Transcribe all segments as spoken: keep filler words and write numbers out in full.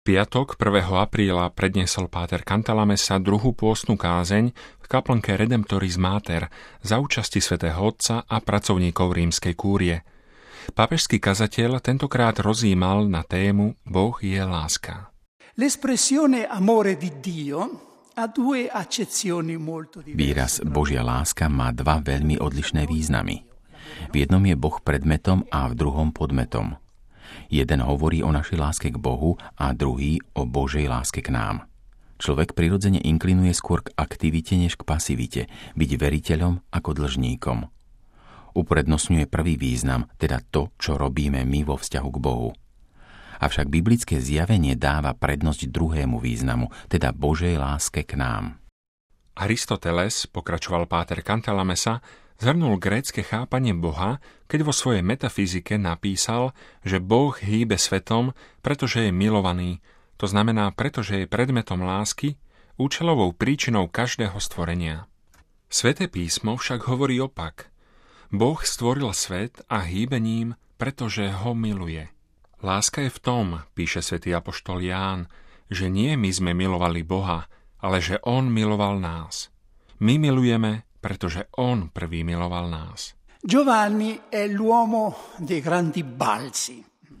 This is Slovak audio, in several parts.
Piatok prvého apríla predniesol páter Cantalamessa druhú pôstnu kázeň v kaplnke Redemptoris Mater za účasti svätého Otca a pracovníkov rímskej kúrie. Pápežský kazateľ tentokrát rozjímal na tému Boh je láska. L'espressione amore di Dio ha due accezioni molto diverse. Výraz Božia láska má dva veľmi odlišné významy. V jednom je Boh predmetom a v druhom podmetom. Jeden hovorí o našej láske k Bohu a druhý o Božej láske k nám. Človek prirodzene inklinuje skôr k aktivite než k pasivite, byť veriteľom ako dlžníkom. Uprednostňuje prvý význam, teda to, čo robíme my vo vzťahu k Bohu. Avšak biblické zjavenie dáva prednosť druhému významu, teda Božej láske k nám. Aristoteles, pokračoval páter Cantalamessa, zhrnul grécke chápanie Boha, keď vo svojej metafyzike napísal, že Boh hýbe svetom, pretože je milovaný, to znamená, pretože je predmetom lásky, účelovou príčinou každého stvorenia. Sväté písmo však hovorí opak. Boh stvoril svet a hýbe ním, pretože ho miluje. Láska je v tom, píše svätý apoštol Ján, že nie my sme milovali Boha, ale že on miloval nás. My milujeme, pretože on prvý miloval nás. Giovanni è l'uomo dei grandi balzi.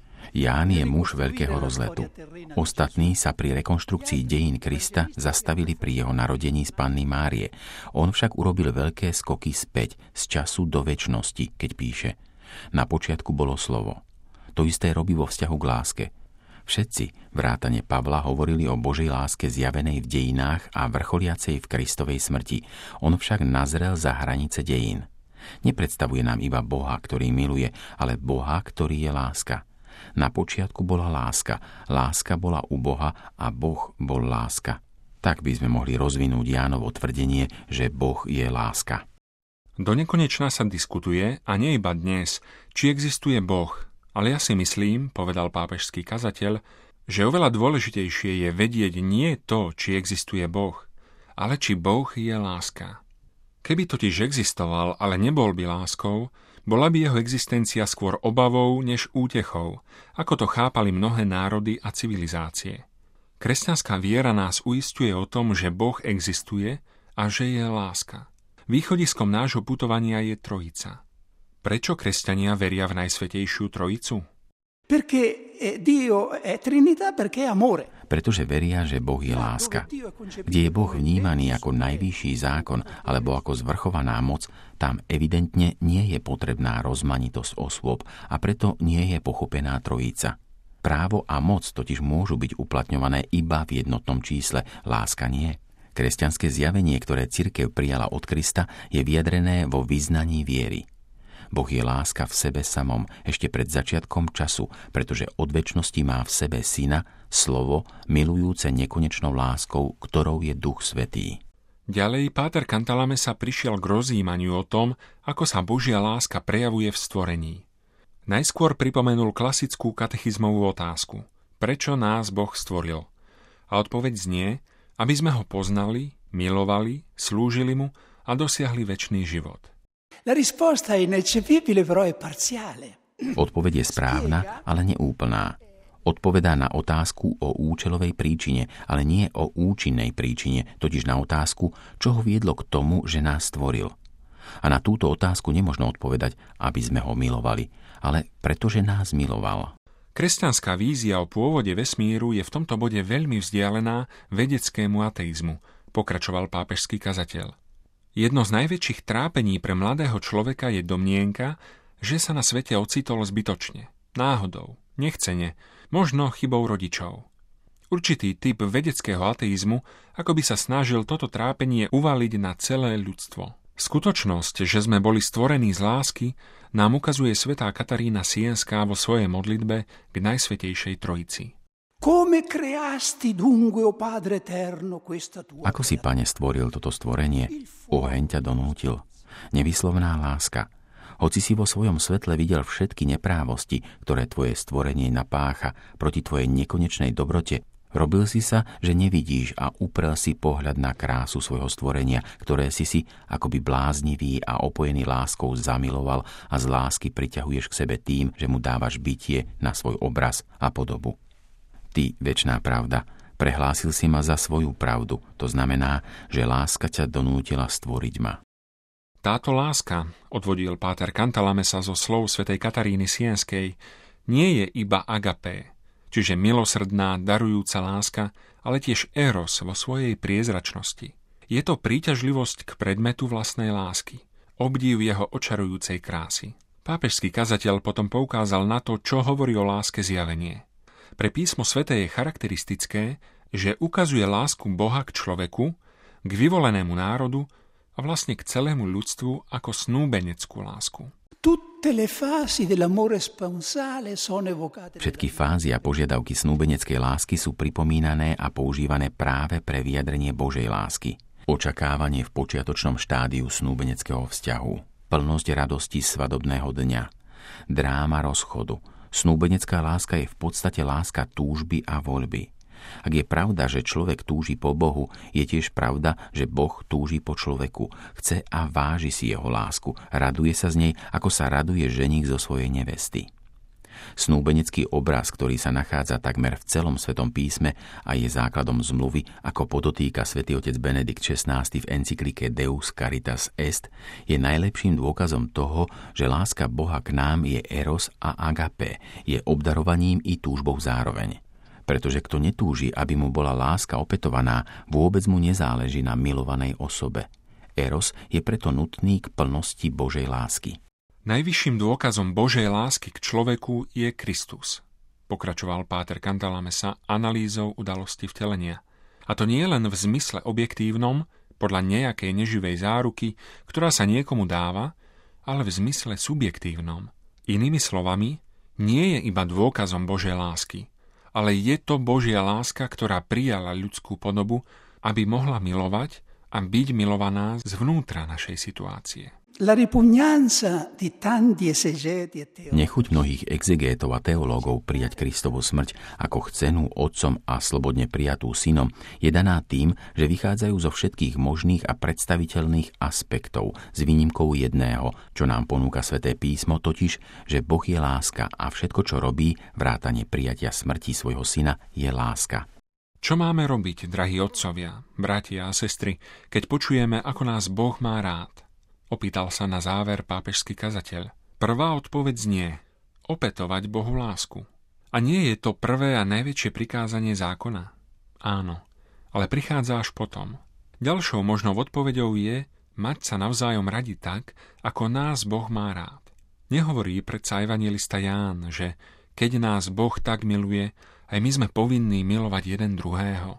Ján je muž veľkého rozletu. Ostatní sa pri rekonštrukcii dejín Krista zastavili pri jeho narodení z Panny Márie. On však urobil veľké skoky späť z času do večnosti, keď píše: Na počiatku bolo slovo. To isté robí vo vzťahu k láske. Všetci, vrátane Pavla, hovorili o Božej láske zjavenej v dejinách a vrcholiacej v Kristovej smrti. On však nazrel za hranice dejín. Nepredstavuje nám iba Boha, ktorý miluje, ale Boha, ktorý je láska. Na počiatku bola láska, láska bola u Boha a Boh bol láska. Tak by sme mohli rozvinúť Jánovo tvrdenie, že Boh je láska. Do nekonečna sa diskutuje, a nie iba dnes, či existuje Boh. Ale ja si myslím, povedal pápežský kazateľ, že oveľa dôležitejšie je vedieť nie to, či existuje Boh, ale či Boh je láska. Keby totiž existoval, ale nebol by láskou, bola by jeho existencia skôr obavou než útechou, ako to chápali mnohé národy a civilizácie. Kresťanská viera nás uisťuje o tom, že Boh existuje a že je láska. Východiskom nášho putovania je Trojica. Prečo kresťania veria v Najsvätejšiu Trojicu? Perché Dio è Trinità, perché è amore. Pretože veria, že Boh je láska. Kde je Boh vnímaný ako najvyšší zákon alebo ako zvrchovaná moc, tam evidentne nie je potrebná rozmanitosť osôb a preto nie je pochopená Trojica. Právo a moc totiž môžu byť uplatňované iba v jednotnom čísle, láska nie. Kresťanské zjavenie, ktoré cirkev prijala od Krista, je vyjadrené vo vyznaní viery. Boh je láska v sebe samom, ešte pred začiatkom času, pretože od večnosti má v sebe syna, slovo, milujúce nekonečnou láskou, ktorou je Duch Svätý. Ďalej páter Cantalamessa prišiel k rozjímaniu o tom, ako sa Božia láska prejavuje v stvorení. Najskôr pripomenul klasickú katechizmovú otázku: prečo nás Boh stvoril? A odpoveď znie, aby sme ho poznali, milovali, slúžili mu a dosiahli večný život. La risposta è ineccepibile, però è parziale. Odpoveď je správna, ale neúplná. Odpovedá na otázku o účelovej príčine, ale nie o účinnej príčine, totiž na otázku, čo ho viedlo k tomu, že nás stvoril. A na túto otázku nemožno odpovedať, aby sme ho milovali, ale pretože nás miloval. Kresťanská vízia o pôvode vesmíru je v tomto bode veľmi vzdialená vedeckému ateizmu, pokračoval pápežský kazateľ. Jedno z najväčších trápení pre mladého človeka je domnienka, že sa na svete ocitol zbytočne, náhodou, nechcene, možno chybou rodičov. Určitý typ vedeckého ateizmu ako by sa snažil toto trápenie uvaliť na celé ľudstvo. Skutočnosť, že sme boli stvorení z lásky, nám ukazuje svätá Katarína Sienská vo svojej modlitbe k Najsvätejšej Trojici. Ako si, Pane, stvoril toto stvorenie? Oheň ťa donútil. Nevyslovná láska. Hoci si vo svojom svetle videl všetky neprávosti, ktoré tvoje stvorenie napácha proti tvojej nekonečnej dobrote, robil si sa, že nevidíš a uprel si pohľad na krásu svojho stvorenia, ktoré si si akoby bláznivý a opojený láskou zamiloval a z lásky priťahuješ k sebe tým, že mu dávaš bytie na svoj obraz a podobu. Ty, večná pravda, prehlásil si ma za svoju pravdu. To znamená, že láska ťa donútila stvoriť ma. Táto láska, odvodil páter Cantalamessa zo slov svätej Kataríny Sienskej, nie je iba agapé, čiže milosrdná, darujúca láska, ale tiež eros vo svojej priezračnosti. Je to príťažlivosť k predmetu vlastnej lásky, obdiv jeho očarujúcej krásy. Pápežský kazateľ potom poukázal na to, čo hovorí o láske zjavenie. Pre písmo sväté je charakteristické, že ukazuje lásku Boha k človeku, k vyvolenému národu a vlastne k celému ľudstvu ako snúbeneckú lásku. Všetky fázy a požiadavky snúbeneckej lásky sú pripomínané a používané práve pre vyjadrenie Božej lásky. Očakávanie v počiatočnom štádiu snúbeneckého vzťahu, plnosť radosti svadobného dňa, dráma rozchodu. Snúbenecká láska je v podstate láska túžby a voľby. Ak je pravda, že človek túži po Bohu, je tiež pravda, že Boh túži po človeku. Chce a váži si jeho lásku. Raduje sa z nej, ako sa raduje ženích zo svojej nevesty. Snúbenecký obraz, ktorý sa nachádza takmer v celom Svetom písme a je základom zmluvy, ako podotýka svätý otec Benedikt šestnásty v encyklike Deus Caritas Est, je najlepším dôkazom toho, že láska Boha k nám je eros a agape, je obdarovaním i túžbou zároveň. Pretože kto netúži, aby mu bola láska opätovaná, vôbec mu nezáleží na milovanej osobe. Eros je preto nutný k plnosti Božej lásky. Najvyšším dôkazom Božej lásky k človeku je Kristus, pokračoval páter Cantalamessa analýzou udalosti vtelenia. A to nie len v zmysle objektívnom, podľa nejakej neživej záruky, ktorá sa niekomu dáva, ale v zmysle subjektívnom. Inými slovami, nie je iba dôkazom Božej lásky, ale je to Božia láska, ktorá prijala ľudskú podobu, aby mohla milovať a byť milovaná zvnútra našej situácie. Nechuť mnohých exegétov a teológov prijať Kristovu smrť ako chcenú Otcom a slobodne prijatú Synom je daná tým, že vychádzajú zo všetkých možných a predstaviteľných aspektov s výnimkou jedného, čo nám ponúka Sväté písmo, totiž, že Boh je láska a všetko, čo robí, vrátane prijatia smrti svojho Syna, je láska. Čo máme robiť, drahí otcovia, bratia a sestry, keď počujeme, ako nás Boh má rád? Opýtal sa na záver pápežský kazateľ. Prvá odpoveď znie: opätovať Bohu lásku. A nie je to prvé a najväčšie prikázanie zákona? Áno, ale prichádza až potom. Ďalšou možnou odpoveďou je mať sa navzájom radi tak, ako nás Boh má rád. Nehovorí predsa evanjelista Ján, že keď nás Boh tak miluje, aj my sme povinní milovať jeden druhého.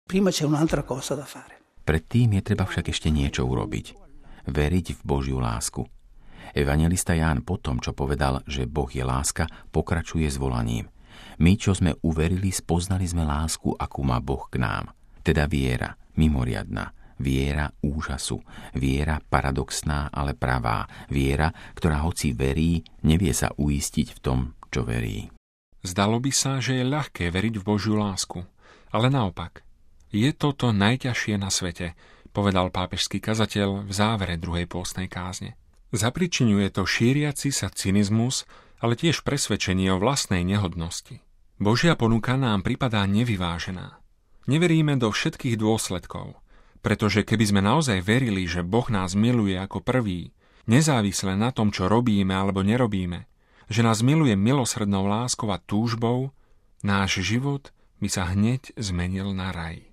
Predtým je treba však ešte niečo urobiť. Veriť v Božiu lásku. Evanjelista Ján po tom, čo povedal, že Boh je láska, pokračuje s volaním. My, čo sme uverili, spoznali sme lásku, akú má Boh k nám. Teda viera, mimoriadna, viera úžasu, viera paradoxná, ale pravá, viera, ktorá hoci verí, nevie sa uistiť v tom, čo verí. Zdalo by sa, že je ľahké veriť v Božiu lásku, ale naopak. Je to to najťažšie na svete, povedal pápežský kazateľ v závere druhej pôstnej kázne. Zapričinuje to šíriaci sa cynizmus, ale tiež presvedčenie o vlastnej nehodnosti. Božia ponuka nám pripadá nevyvážená. Neveríme do všetkých dôsledkov, pretože keby sme naozaj verili, že Boh nás miluje ako prvý, nezávisle na tom, čo robíme alebo nerobíme, že nás miluje milosrdnou láskou a túžbou, náš život by sa hneď zmenil na raj.